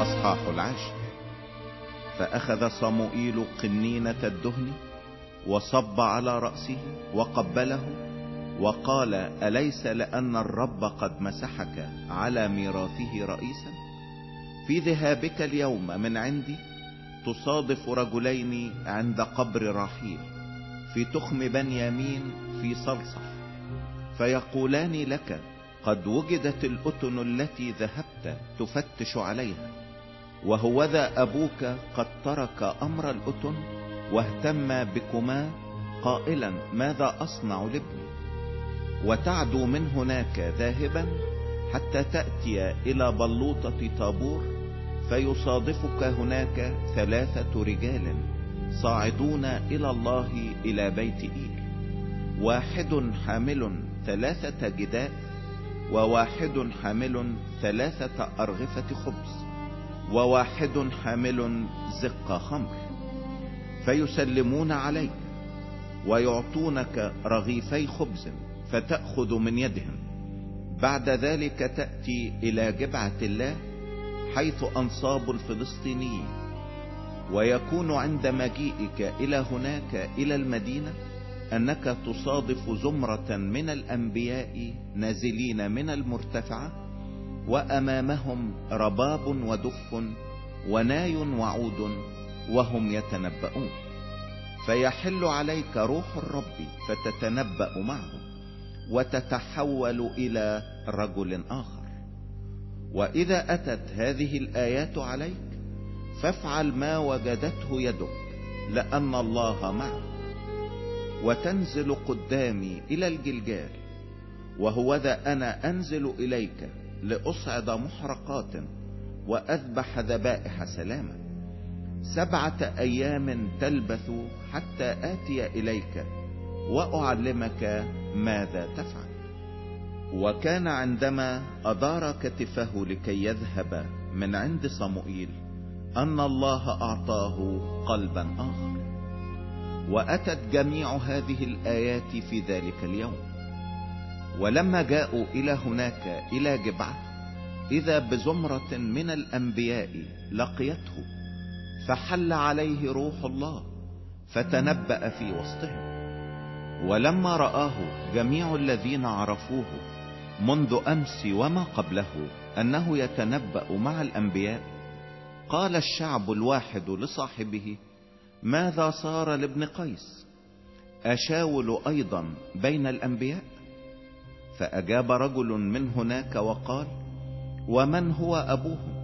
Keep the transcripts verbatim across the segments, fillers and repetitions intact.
الأصحاح العاشر. فأخذ صموئيل قنينة الدهن وصب على رأسه وقبله وقال: أليس لأن الرب قد مسحك على ميراثه رئيسا؟ في ذهابك اليوم من عندي تصادف رجلين عند قبر راحيل في تخم بنيامين في صلصح، فيقولان لك: قد وجدت الأتن التي ذهبت تفتش عليها، وهوذا أبوك قد ترك أمر الأتن واهتم بكما قائلا: ماذا أصنع لابني؟ وتعدو من هناك ذاهبا حتى تأتي إلى بلوطة طابور، فيصادفك هناك ثلاثة رجال صاعدون إلى الله إلى بيت إيل، واحد حامل ثلاثة جداء، وواحد حامل ثلاثة أرغفة خبز، وواحد حامل زق خمر، فيسلمون عليك ويعطونك رغيفي خبز فتأخذ من يدهم. بعد ذلك تأتي إلى جبعة الله حيث أنصاب الفلسطينيين، ويكون عند مجيئك إلى هناك إلى المدينة أنك تصادف زمرة من الأنبياء نازلين من المرتفعة، وأمامهم رباب ودف وناي وعود وهم يتنبؤون، فيحل عليك روح الرب فتتنبأ معهم وتتحول إلى رجل آخر. وإذا أتت هذه الآيات عليك فافعل ما وجدته يدك، لأن الله معك. وتنزل قدامي إلى الجلجال، وهوذا أنا أنزل إليك لأصعد محرقات وأذبح ذبائح سلامة. سبعة أيام تلبث حتى آتي إليك وأعلمك ماذا تفعل. وكان عندما أدار كتفه لكي يذهب من عند صموئيل أن الله أعطاه قلبا آخر. وأتت جميع هذه الآيات في ذلك اليوم. ولما جاءوا إلى هناك إلى جبعة إذا بزمرة من الأنبياء لقيته، فحل عليه روح الله فتنبأ في وسطهم. ولما رآه جميع الذين عرفوه منذ أمس وما قبله أنه يتنبأ مع الأنبياء، قال الشعب الواحد لصاحبه: ماذا صار لابن قيس؟ أشاول أيضا بين الأنبياء؟ فأجاب رجل من هناك وقال: ومن هو أبوهم؟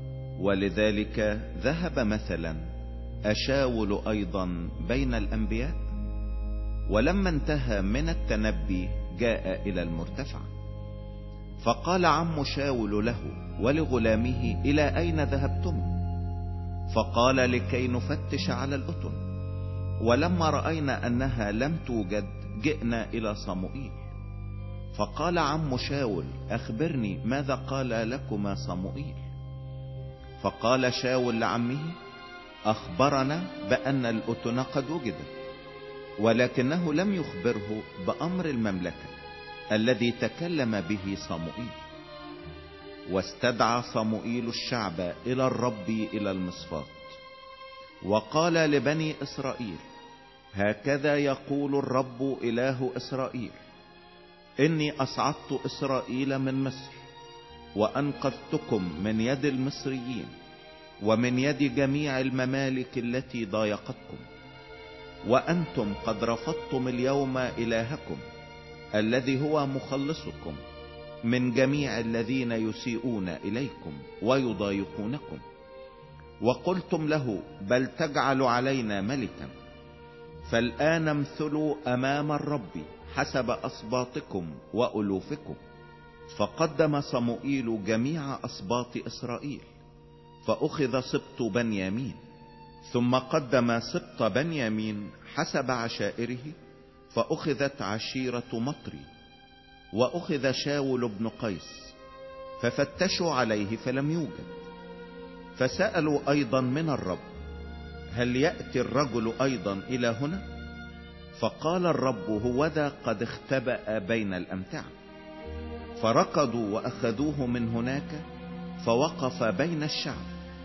ولذلك ذهب مثلا: أشاول أيضا بين الأنبياء؟ ولما انتهى من التنبي جاء إلى المرتفع، فقال عم شاول له ولغلامه: إلى أين ذهبتم؟ فقال: لكي نفتش على الأتن، ولما رأينا أنها لم توجد جئنا إلى صموئيل. فقال عم شاول: أخبرني ماذا قال لكما صموئيل؟ فقال شاول لعمه: أخبرنا بأن الأتن قد وجدت، ولكنه لم يخبره بأمر المملكة الذي تكلم به صموئيل. واستدعى صموئيل الشعب إلى الرب إلى المصفات، وقال لبني إسرائيل: هكذا يقول الرب إله إسرائيل: إني أصعدت إسرائيل من مصر وأنقذتكم من يد المصريين ومن يد جميع الممالك التي ضايقتكم، وأنتم قد رفضتم اليوم إلهكم الذي هو مخلصكم من جميع الذين يسيئون إليكم ويضايقونكم، وقلتم له: بل تجعل علينا ملكا. فالآن امثلوا أمام الرب حسب أسباطكم وألوفكم. فقدم صموئيل جميع أسباط إسرائيل، فأخذ سبط بنيامين، ثم قدم سبط بنيامين حسب عشائره، فأخذت عشيرة مطري، وأخذ شاول بن قيس، ففتشوا عليه فلم يوجد. فسألوا أيضا من الرب: هل يأتي الرجل أيضا إلى هنا؟ فقال الرب: هوذا قد اختبأ بين الأمتعة. فركضوا وأخذوه من هناك، فوقف بين الشعب،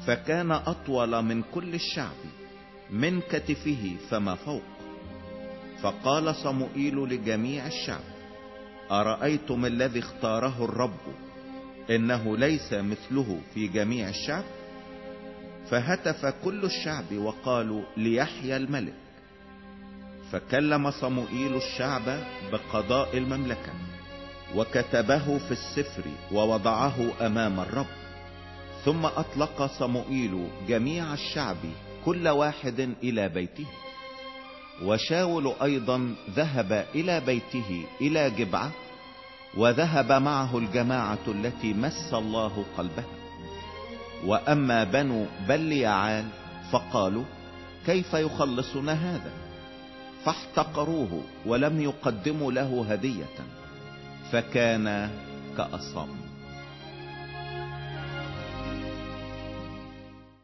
فكان أطول من كل الشعب، من كتفه فما فوق. فقال صموئيل لجميع الشعب: أرأيتم الذي اختاره الرب إنه ليس مثله في جميع الشعب؟ فهتف كل الشعب وقالوا: ليحيى الملك. فكلم صموئيل الشعب بقضاء المملكة، وكتبه في السفر ووضعه أمام الرب. ثم أطلق صموئيل جميع الشعب كل واحد إلى بيته. وشاول أيضا ذهب إلى بيته إلى جبعة، وذهب معه الجماعة التي مس الله قلبها. وأما بنو بليعال فقالوا: كيف يخلصنا هذا؟ فاحتقروه ولم يقدموا له هدية، فكان كأصم.